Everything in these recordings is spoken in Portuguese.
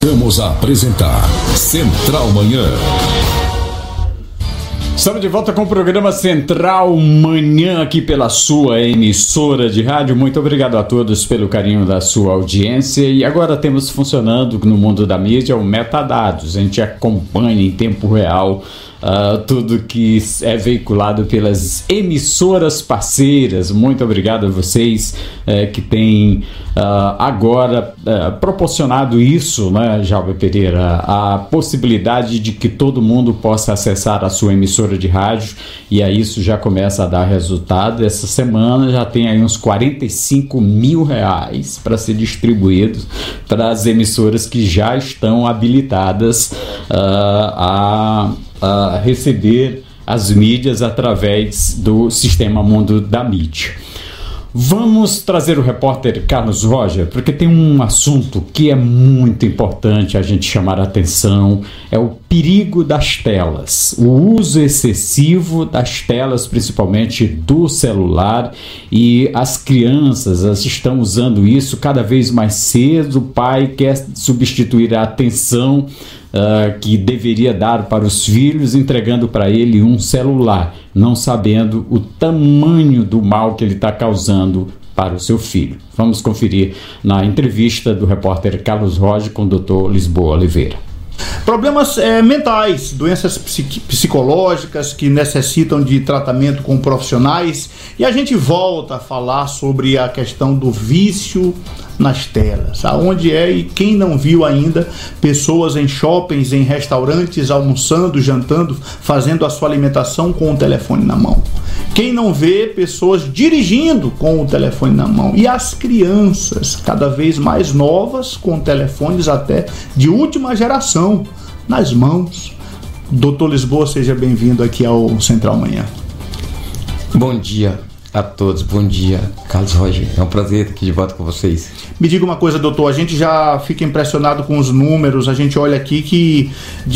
Vamos apresentar Central Manhã. Estamos de volta com o programa Central Manhã aqui pela sua emissora de rádio. Muito obrigado a todos pelo carinho da sua audiência. E agora temos funcionando no mundo da mídia o Metadados. A gente acompanha em tempo real tudo que é veiculado pelas emissoras parceiras. Muito obrigado a vocês que têm agora proporcionado isso, né, Jalber Pereira, a possibilidade de que todo mundo possa acessar a sua emissora de rádio, e aí isso já começa a dar resultado. Essa semana já tem aí uns R$45 mil para ser distribuídos para as emissoras que já estão habilitadas a receber as mídias através do Sistema Mundo da Mídia. Vamos trazer o repórter Carlos Roger, porque tem um assunto que é muito importante a gente chamar a atenção, é o perigo das telas, o uso excessivo das telas, principalmente do celular, e as crianças estão usando isso cada vez mais cedo. O pai quer substituir a atenção que deveria dar para os filhos, entregando para ele um celular, não sabendo o tamanho do mal que ele está causando para o seu filho. Vamos conferir na entrevista do repórter Carlos Roger com o Dr. Lisboa Oliveira. Problemas mentais, doenças psicológicas que necessitam de tratamento com profissionais, e a gente volta a falar sobre a questão do vício nas telas, aonde e quem não viu ainda pessoas em shoppings, em restaurantes, almoçando, jantando, fazendo a sua alimentação com o telefone na mão. Quem não vê pessoas dirigindo com o telefone na mão, e as crianças cada vez mais novas com telefones até de última geração nas mãos. Doutor Lisboa, seja bem-vindo aqui ao Central Manhã. Bom dia a todos, bom dia, Carlos Roger, é um prazer estar aqui de volta com vocês. Me diga uma coisa, doutor, a gente já fica impressionado com os números, a gente olha aqui que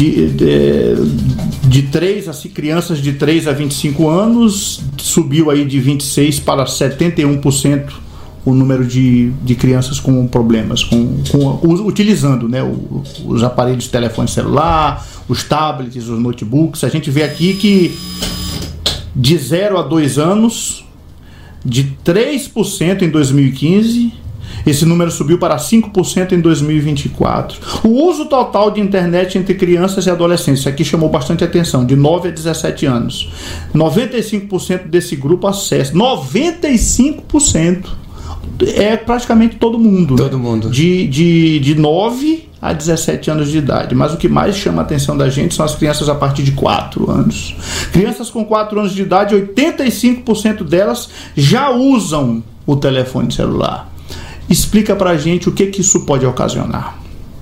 de 3 assim, crianças de 3 a 25 anos subiu aí de 26% para 71% o número de crianças com problemas, utilizando, né, os aparelhos de telefone celular, os tablets, os notebooks. A gente vê aqui que de 0 a 2 anos, de 3% em 2015, esse número subiu para 5% em 2024. O uso total de internet entre crianças e adolescentes, isso aqui chamou bastante atenção, de 9 a 17 anos. 95% desse grupo acessa. 95%. É praticamente todo mundo. Todo né? mundo. De 9 a 17 anos de idade. Mas o que mais chama a atenção da gente são as crianças a partir de 4 anos. Crianças com 4 anos de idade, 85% delas já usam o telefone celular. Explica pra gente o que isso pode ocasionar.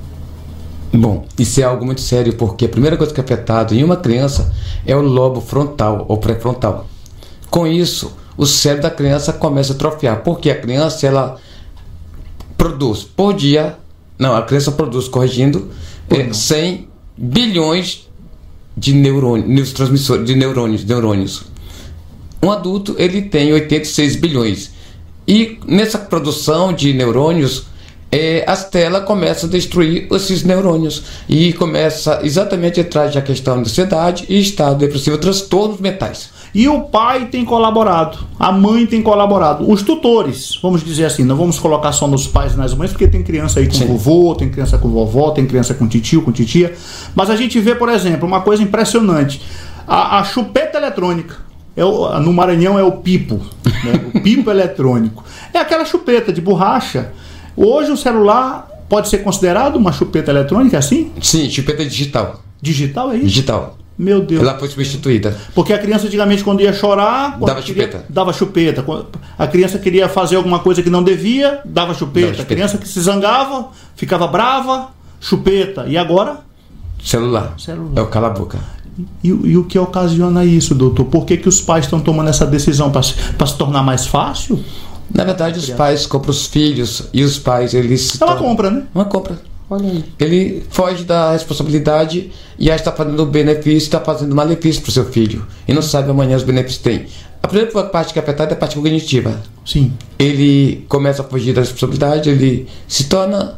Bom, isso é algo muito sério, porque a primeira coisa que é afetada em uma criança é o lobo frontal ou pré-frontal. Com isso, o cérebro da criança começa a atrofiar, porque a criança, ela produz por dia, não, a criança produz, corrigindo, 100 bilhões de neurotransmissores, de neurônios. Um adulto, ele tem 86 bilhões. E nessa produção de neurônios, as telas começam a destruir esses neurônios. E começa exatamente a entrar a questão de ansiedade e estado depressivo, transtornos mentais. E o pai tem colaborado, a mãe tem colaborado, os tutores, vamos dizer assim, não vamos colocar só nos pais e nas mães, porque tem criança aí com Sim. vovô, tem criança com vovó, tem criança com titio, com titia, mas a gente vê, por exemplo, uma coisa impressionante, a chupeta eletrônica, no Maranhão é o pipo, né? O pipo eletrônico, é aquela chupeta de borracha. Hoje o celular pode ser considerado uma chupeta eletrônica assim? Sim, chupeta digital. Digital é isso? Digital. Meu Deus. Ela foi substituída. Porque a criança antigamente, quando ia chorar, dava chupeta. A criança queria fazer alguma coisa que não devia, dava chupeta. A criança que se zangava, ficava brava, chupeta. E agora? Celular. É o cala-boca. E o que ocasiona isso, doutor? Por que os pais estão tomando essa decisão? Para se tornar mais fácil? Na verdade, os pais compram os filhos e os pais, eles... É uma compra, né? Uma compra. Olha aí. Ele foge da responsabilidade e aí está fazendo benefício, está fazendo malefício para o seu filho. E não sabe amanhã os benefícios que tem. A primeira parte que é afetada é a parte cognitiva. Sim. Ele começa a fugir da responsabilidade, ele se torna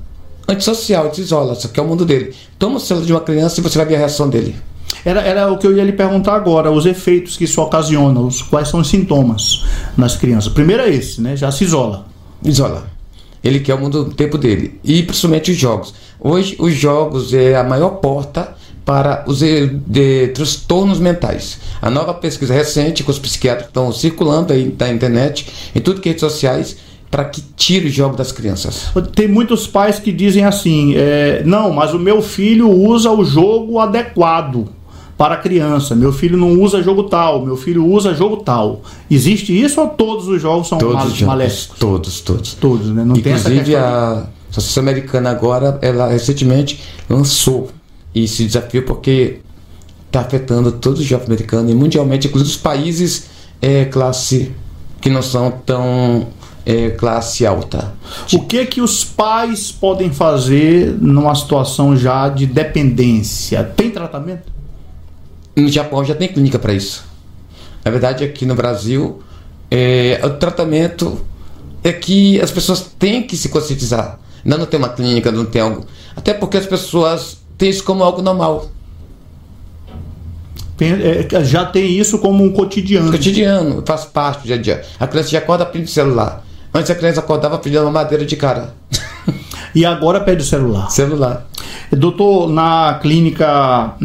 antissocial, te isola, só que é o mundo dele. Toma o celular de uma criança e você vai ver a reação dele. Era o que eu ia lhe perguntar agora, os efeitos que isso ocasiona, quais são os sintomas nas crianças. Primeiro é esse, né? Já se isola. Isola. Ele quer o mundo do tempo dele. E principalmente os jogos. Hoje, os jogos é a maior porta para os transtornos mentais. A nova pesquisa recente que os psiquiatras estão circulando aí na internet, em tudo que é redes sociais, para que tire o jogo das crianças. Tem muitos pais que dizem assim, não, mas o meu filho usa o jogo adequado para a criança, meu filho não usa jogo tal, meu filho usa jogo tal. Existe isso ou todos os jogos são maléficos? Todos, né? Não tem essa questão. Inclusive a Associação Americana agora, ela recentemente lançou esse desafio porque está afetando todos os jovens americanos e mundialmente, inclusive os países classe que não são tão classe alta. O que os pais podem fazer numa situação já de dependência? Tem tratamento? No Japão já tem clínica para isso. Na verdade, aqui no Brasil, o tratamento é que as pessoas têm que se conscientizar. Não tem uma clínica, não tem algo. Até porque as pessoas têm isso como algo normal. Já tem isso como um cotidiano. Cotidiano, faz parte do dia a dia. A criança já acorda pedindo celular. Antes a criança acordava pedindo uma madeira de cara. E agora pede o celular. Celular. Doutor, na clínica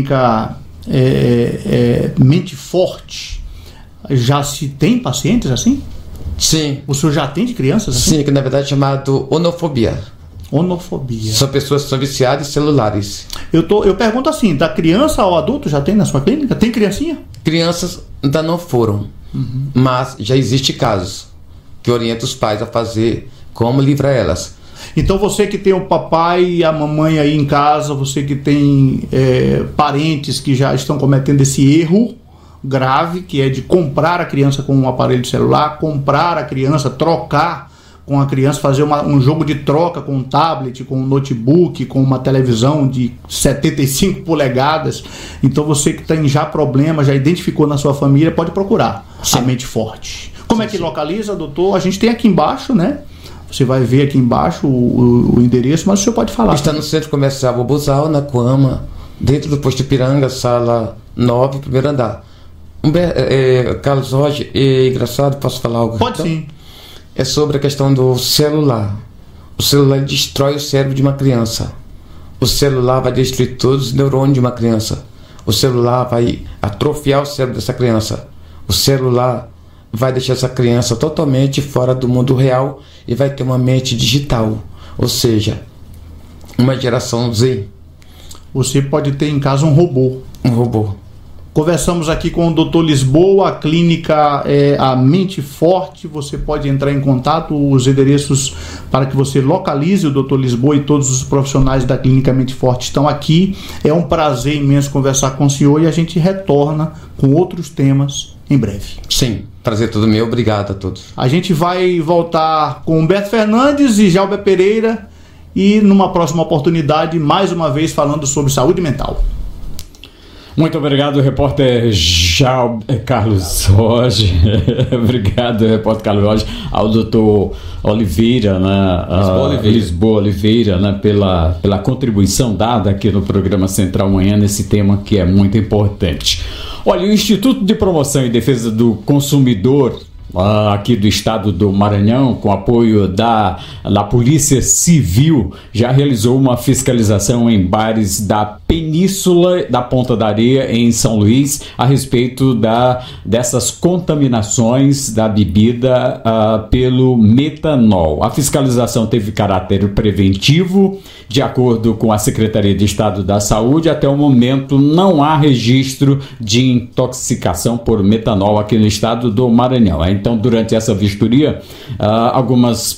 Mente Forte, já se tem pacientes assim? Sim. O senhor já atende crianças assim? Sim, que na verdade é chamado onofobia. Onofobia. São pessoas que são viciadas em celulares. Eu pergunto assim, da criança ao adulto já tem na sua clínica? Tem criancinha? Crianças ainda não foram, mas já existe casos que orientam os pais a fazer como livrar elas. Então você que tem o papai e a mamãe aí em casa, você que tem parentes que já estão cometendo esse erro grave, que é de comprar a criança com um aparelho de celular, comprar a criança, trocar com a criança, fazer um jogo de troca com um tablet, com um notebook, com uma televisão de 75 polegadas. Então você que tem já problema, já identificou na sua família, pode procurar a Mente Forte. Como é que localiza, doutor? A gente tem aqui embaixo, né? Você vai ver aqui embaixo o endereço, mas o senhor pode falar. Está no Centro Comercial Bobuzal, na Coama, dentro do Posto Ipiranga, sala 9, primeiro andar. Carlos Roger, engraçado, posso falar algo? Pode sim. É sobre a questão do celular. O celular destrói o cérebro de uma criança. O celular vai destruir todos os neurônios de uma criança. O celular vai atrofiar o cérebro dessa criança. O celular vai deixar essa criança totalmente fora do mundo real e vai ter uma mente digital, ou seja, uma geração Z. Você pode ter em casa um robô. Um robô. Conversamos aqui com o Dr. Lisboa, a clínica a Mente Forte. Você pode entrar em contato, os endereços para que você localize o Dr. Lisboa e todos os profissionais da clínica Mente Forte estão aqui. É um prazer imenso conversar com o senhor e a gente retorna com outros temas em breve. Sim, prazer todo meu, obrigado a todos. A gente vai voltar com Humberto Fernandes e Jalber Pereira e numa próxima oportunidade, mais uma vez falando sobre saúde mental. Muito obrigado, repórter Carlos Roger. Obrigado, repórter Carlos Roger, ao doutor Oliveira, né? Lisboa Oliveira, né? Pela contribuição dada aqui no programa Central Manhã nesse tema que é muito importante. Olha, o Instituto de Promoção e Defesa do Consumidor aqui do estado do Maranhão, com apoio da Polícia Civil, já realizou uma fiscalização em bares da Península da Ponta da Areia, em São Luís, a respeito dessas contaminações da bebida pelo metanol. A fiscalização teve caráter preventivo, de acordo com a Secretaria de Estado da Saúde. Até o momento não há registro de intoxicação por metanol aqui no estado do Maranhão. Então, durante essa vistoria, algumas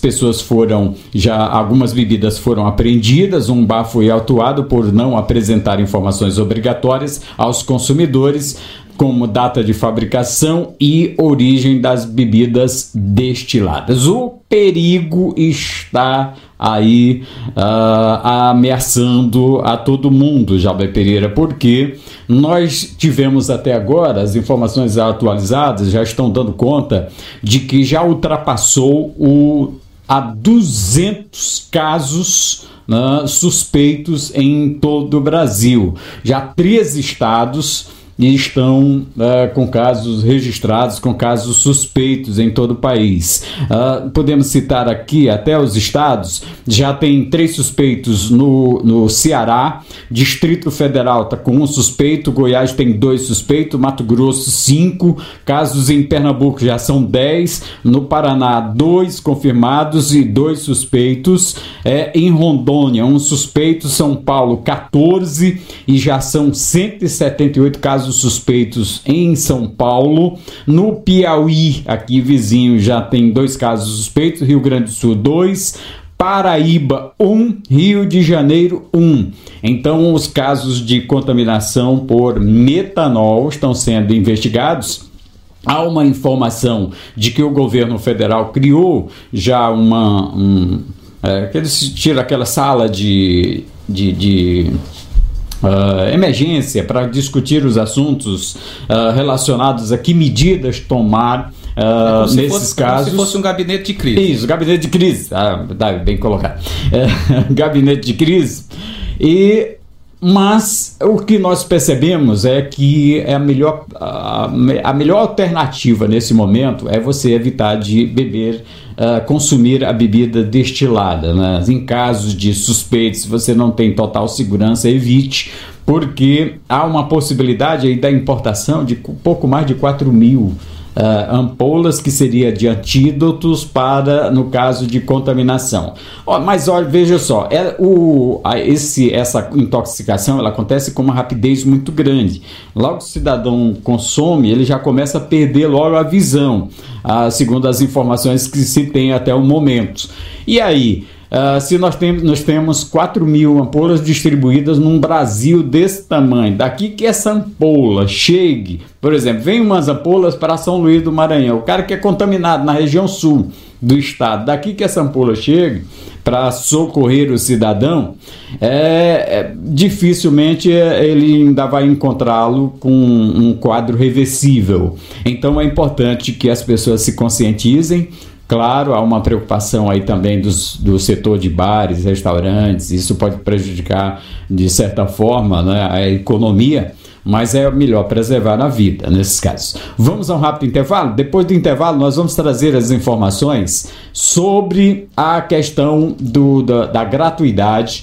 bebidas foram apreendidas, um bar foi autuado por não apresentar informações obrigatórias aos consumidores, como data de fabricação e origem das bebidas destiladas. O perigo está aí ameaçando a todo mundo, Jalber Pereira, porque nós tivemos até agora, as informações atualizadas já estão dando conta de que já ultrapassou a 200 casos suspeitos em todo o Brasil. Já 13 estados estão com casos registrados, com casos suspeitos em todo o país. Podemos citar aqui até os estados. Já tem 3 suspeitos no Ceará, Distrito Federal está com 1 suspeito, Goiás tem 2 suspeitos, Mato Grosso 5, casos em Pernambuco já são 10, no Paraná 2 confirmados e 2 suspeitos, em Rondônia 1 suspeito, São Paulo 14 e já são 178 casos suspeitos em São Paulo. No Piauí, aqui vizinho, já tem 2 casos suspeitos, Rio Grande do Sul 2, Paraíba 1, Rio de Janeiro 1. Então, os casos de contaminação por metanol estão sendo investigados. Há uma informação de que o governo federal criou já que eles tiram aquela sala de emergência para discutir os assuntos relacionados a que medidas tomar nesses casos. Como se fosse um gabinete de crise. Isso, gabinete de crise. Bem colocado. Gabinete de crise. Mas o que nós percebemos é que a melhor alternativa nesse momento é você evitar de beber, consumir a bebida destilada, né? Em casos de suspeitos, se você não tem total segurança, evite, porque há uma possibilidade aí da importação de pouco mais de 4.000 ampolas, que seria de antídotos no caso de contaminação. Mas olha, veja só, essa intoxicação ela acontece com uma rapidez muito grande. Logo que o cidadão consome, ele já começa a perder logo a visão, segundo as informações que se tem até o momento. E aí, se nós temos 4.000 ampolas distribuídas num Brasil desse tamanho, daqui que essa ampola chegue, por exemplo, vem umas ampolas para São Luís do Maranhão, o cara que é contaminado na região sul do estado, daqui que essa ampola chegue para socorrer o cidadão, dificilmente ele ainda vai encontrá-lo com um quadro reversível. Então é importante que as pessoas se conscientizem. Claro, há uma preocupação aí também do setor de bares, restaurantes, isso pode prejudicar de certa forma, né, a economia, mas é melhor preservar a vida nesses casos. Vamos a um rápido intervalo? Depois do intervalo nós vamos trazer as informações sobre a questão da gratuidade.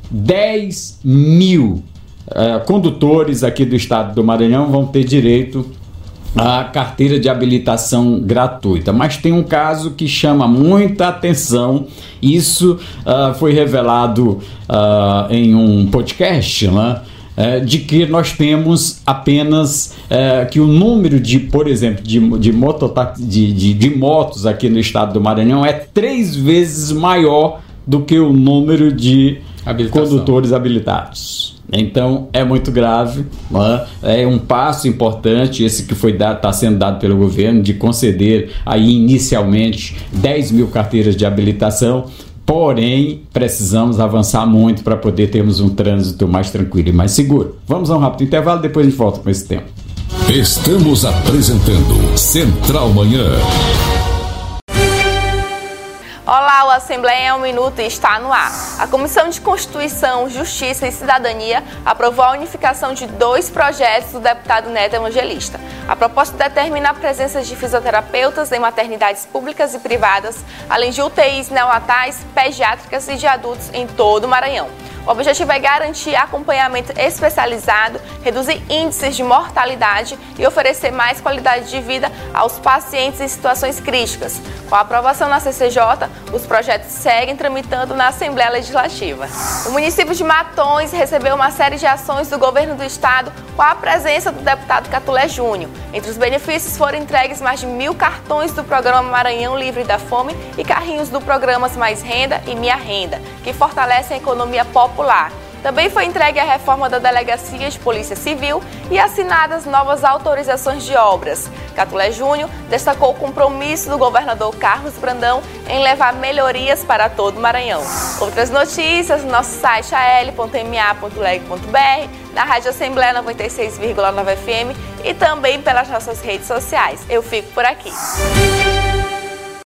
10.000 condutores aqui do estado do Maranhão vão ter direito a carteira de habilitação gratuita, mas tem um caso que chama muita atenção. Isso foi revelado em um podcast, né, de que nós temos apenas que o número por exemplo, de motos aqui no estado do Maranhão é 3 vezes maior do que o número de condutores habilitados. Então é muito grave, né? É um passo importante esse que está sendo dado pelo governo, de conceder aí inicialmente 10.000 carteiras de habilitação, porém precisamos avançar muito para poder termos um trânsito mais tranquilo e mais seguro. Vamos a um rápido intervalo, depois a gente volta com esse tema. Estamos apresentando Central Manhã. Olá, o Assembleia em 1 Minuto está no ar. A Comissão de Constituição, Justiça e Cidadania aprovou a unificação de 2 projetos do deputado Neto Evangelista. A proposta determina a presença de fisioterapeutas em maternidades públicas e privadas, além de UTIs neonatais, pediátricas e de adultos em todo o Maranhão. O objetivo é garantir acompanhamento especializado, reduzir índices de mortalidade e oferecer mais qualidade de vida aos pacientes em situações críticas. Com a aprovação na CCJ, os projetos seguem tramitando na Assembleia Legislativa. O município de Matões recebeu uma série de ações do governo do estado com a presença do deputado Catulé Júnior. Entre os benefícios foram entregues mais de 1.000 cartões do programa Maranhão Livre da Fome e carrinhos do Programas Mais Renda e Minha Renda, que fortalecem a economia popular. Também foi entregue a reforma da Delegacia de Polícia Civil e assinadas novas autorizações de obras. Catulé Júnior destacou o compromisso do governador Carlos Brandão em levar melhorias para todo o Maranhão. Outras notícias no nosso site al.ma.leg.br, na Rádio Assembleia 96,9 FM e também pelas nossas redes sociais. Eu fico por aqui.